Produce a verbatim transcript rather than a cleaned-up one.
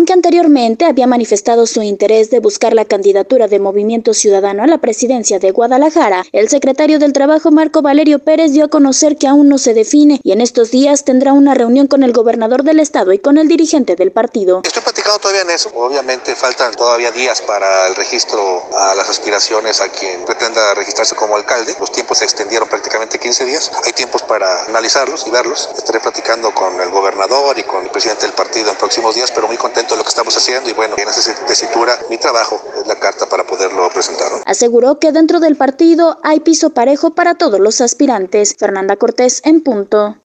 Aunque anteriormente había manifestado su interés de buscar la candidatura de Movimiento Ciudadano a la presidencia de Guadalajara, el secretario del Trabajo, Marco Valerio Pérez, dio a conocer que aún no se define y en estos días tendrá una reunión con el gobernador del estado y con el dirigente del partido. Estoy platicando todavía en eso. Obviamente faltan todavía días para el registro a las aspiraciones a quien pretenda registrarse como alcalde. Los tiempos se extendieron prácticamente quince días. Hay tiempos para analizarlos y verlos. Estaré platicando con el gobernador y con el presidente del partido en próximos días, pero muy contento de lo que estamos haciendo y bueno, en esa tesitura mi trabajo es la carta para poderlo presentar. Aseguró que dentro del partido hay piso parejo para todos los aspirantes. Fernanda Cortés, en punto.